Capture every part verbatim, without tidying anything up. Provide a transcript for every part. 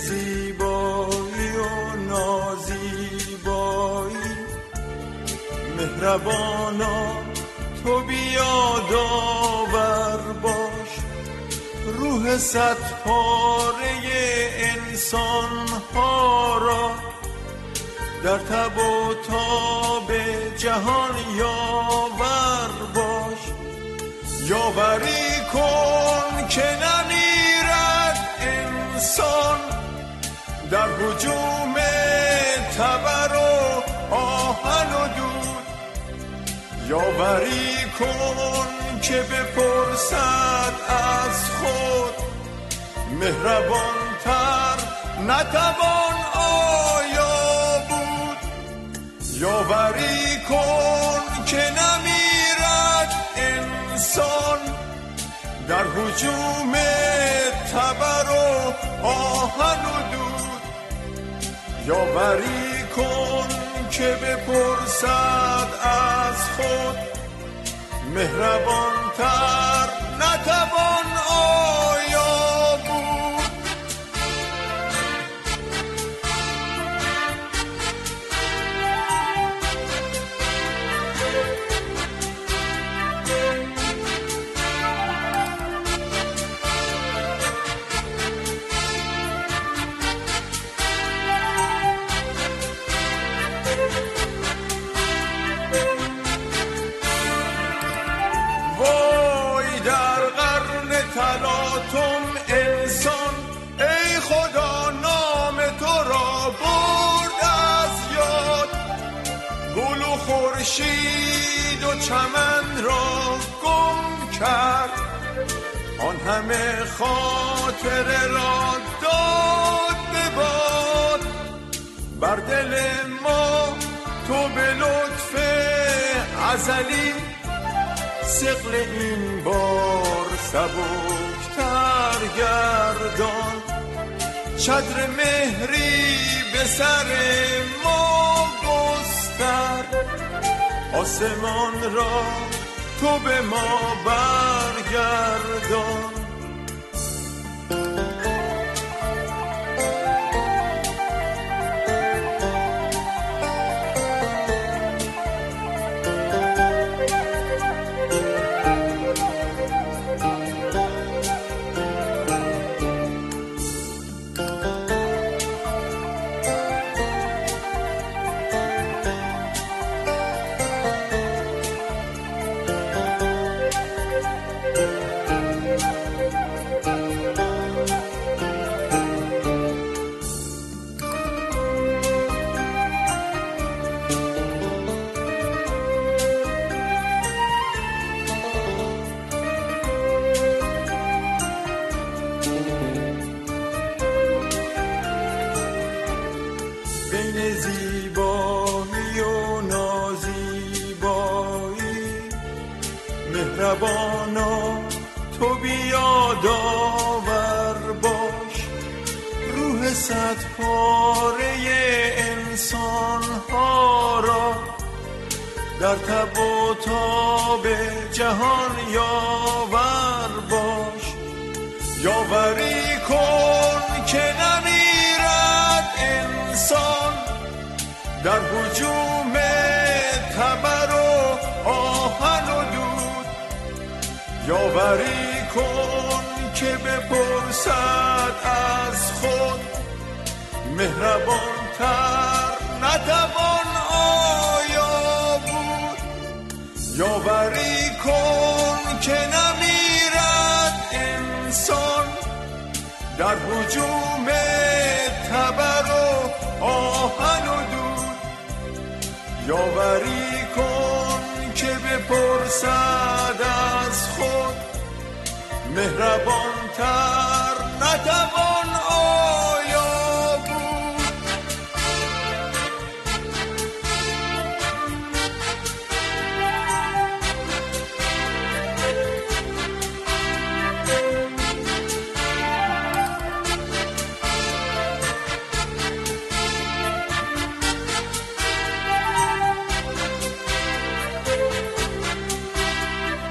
زیبایی و نازیبایی، مهربانا تو بیاداور باش. روح صد پاره انسان ها را در تب و تاب جهان یاور باش. یاوری کن که نمیرد انسان در هجوم تبر و آهن و دود. یاوری کن که بپرسد از خود مهربان تر نتوان آیا بود. یاوری کن که نمیرد انسان در هجوم تبر و آهن و دود. یاوری کن که بپرسد از خود مهربان تر نتوان آیا بود. تلاطم انسان ای خدا نام تو را برد از یاد. گل و خورشید و چمن را گم کرد، آن همه خاطره را داد به باد. بر دل ما تو به لطف ازلی ثقل این بار سبکتر گردان. چتر مهری به سر ما گستر، آسمان را تو به ما برگردان. مهربانا تو بیاداور باش. روح صد پاره انسان ها را در تب و تاب جهان یاور باش. یاوری کن که نمیرد انسان در هجوم تبر و آهن و دود. یاوری کن که بپرسد از خود مهربان تر نتوان آیا بود. یاوری کن که نمیرد انسان در هجوم تبر و آهن و دود. یاوری کن که بپرسد از خود مهربان تر نتوان آیا بود.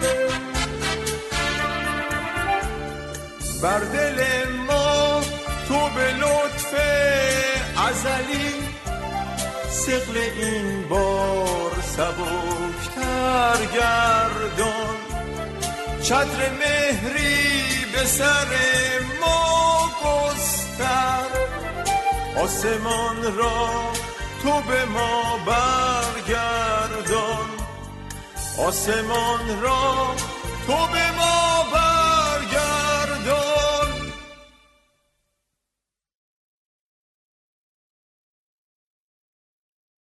بر دل ما تو تو به لطف ازلی ثقل این بار سبکتر گردان. چتر مهری به سر ما گستر، آسمان را تو به ما برگردان. آسمان را تو به ما برگردان.